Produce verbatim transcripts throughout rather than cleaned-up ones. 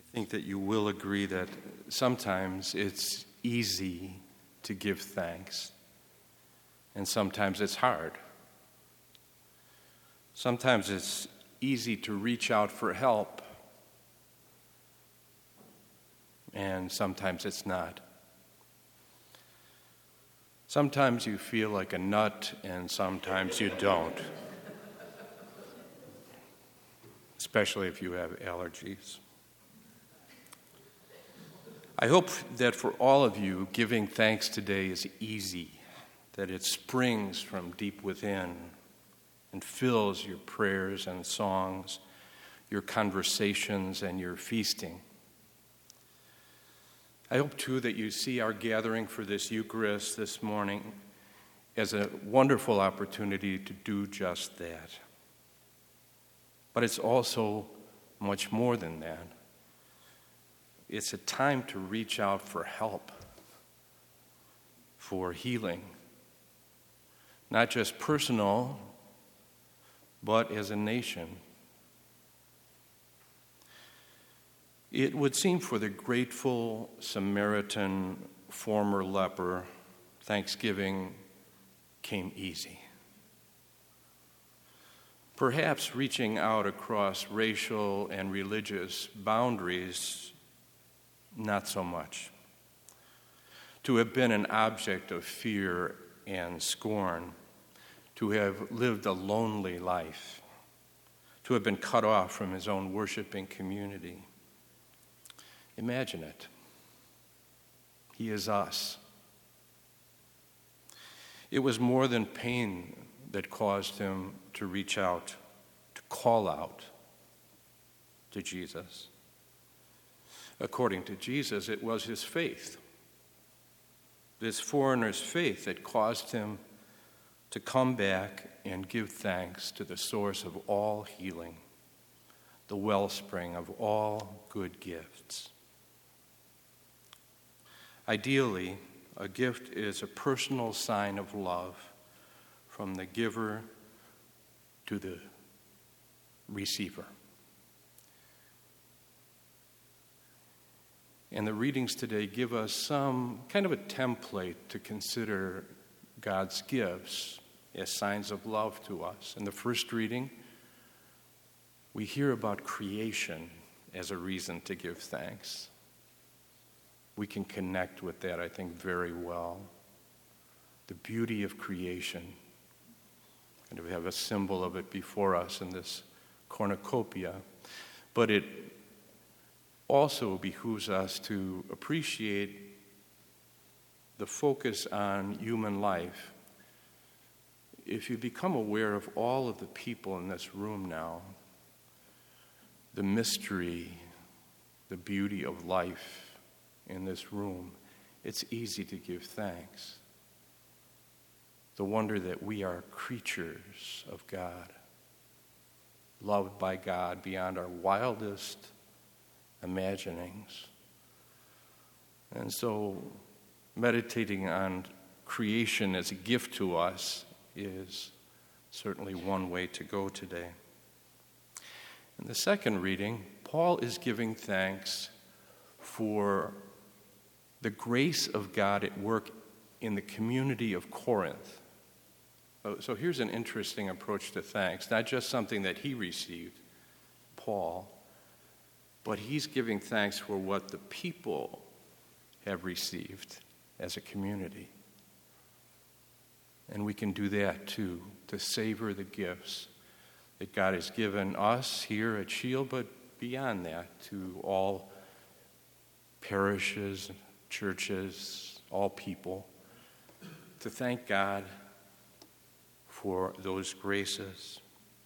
I think that you will agree that sometimes it's easy to give thanks, and sometimes it's hard. Sometimes it's easy to reach out for help, and sometimes it's not. Sometimes you feel like a nut, and sometimes you don't, especially if you have allergies. I hope that for all of you, giving thanks today is easy, that it springs from deep within and fills your prayers and songs, your conversations and your feasting. I hope, too, that you see our gathering for this Eucharist this morning as a wonderful opportunity to do just that. But it's also much more than that. It's a time to reach out for help, for healing, not just personal, but as a nation. It would seem for the grateful Samaritan former leper, Thanksgiving came easy. Perhaps reaching out across racial and religious boundaries, not so much. To have been an object of fear and scorn, to have lived a lonely life, to have been cut off from his own worshiping community. Imagine it. He is us. It was more than pain that caused him to reach out, to call out to Jesus. According to Jesus, it was his faith, this foreigner's faith, that caused him to come back and give thanks to the source of all healing, the wellspring of all good gifts. Ideally, a gift is a personal sign of love from the giver to the receiver. And the readings today give us some kind of a template to consider God's gifts as signs of love to us. In the first reading, we hear about creation as a reason to give thanks. We can connect with that, I think, very well. The beauty of creation. And we have a symbol of it before us in this cornucopia. But it also behooves us to appreciate the focus on human life. If you become aware of all of the people in this room now, the mystery, the beauty of life in this room, it's easy to give thanks. The wonder that we are creatures of God, loved by God beyond our wildest imaginings. And so meditating on creation as a gift to us is certainly one way to go today. In the second reading, Paul is giving thanks for the grace of God at work in the community of Corinth. So here's an interesting approach to thanks, not just something that he received, Paul, but he's giving thanks for what the people have received as a community. And we can do that too, to savor the gifts that God has given us here at Shield, but beyond that, to all parishes, churches, all people, to thank God for those graces.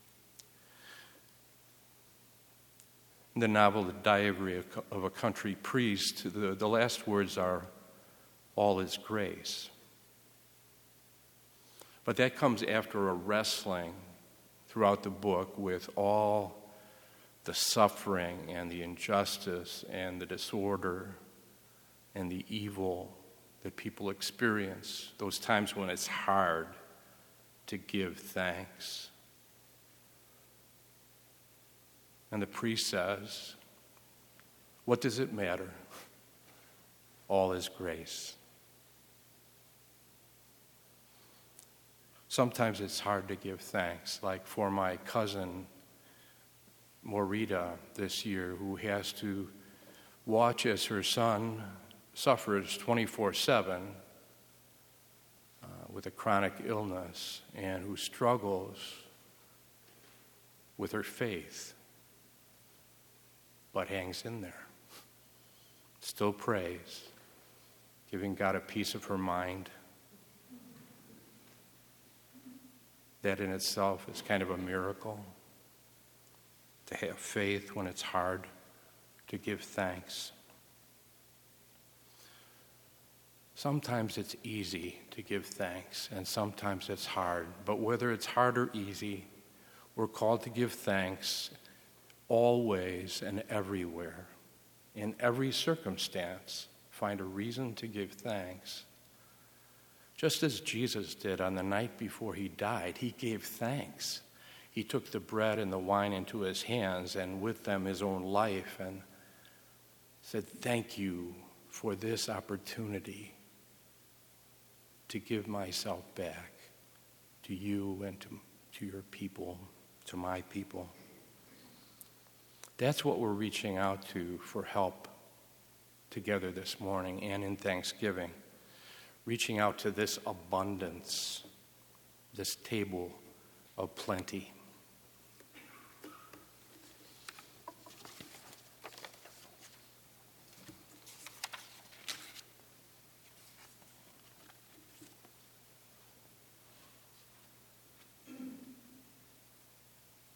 In the novel The Diary of a Country Priest, the, the last words are, "All is grace." But that comes after a wrestling throughout the book with all the suffering and the injustice and the disorder and the evil that people experience, those times when it's hard to give thanks. And the priest says, What does it matter? All is grace. Sometimes it's hard to give thanks, like for my cousin Morita this year, who has to watch as her son suffers twenty-four seven uh, with a chronic illness, and who struggles with her faith, but hangs in there. Still prays, giving God a piece of her mind. That in itself is kind of a miracle, to have faith when it's hard, to give thanks. Sometimes it's easy to give thanks, and sometimes it's hard. But whether it's hard or easy, we're called to give thanks always and everywhere. In every circumstance, find a reason to give thanks. Just as Jesus did on the night before he died, he gave thanks. He took the bread and the wine into his hands, and with them his own life, and said, "Thank you for this opportunity to give myself back to you and to, to your people, to my people." That's what we're reaching out to for help together this morning and in Thanksgiving. Reaching out to this abundance, this table of plenty.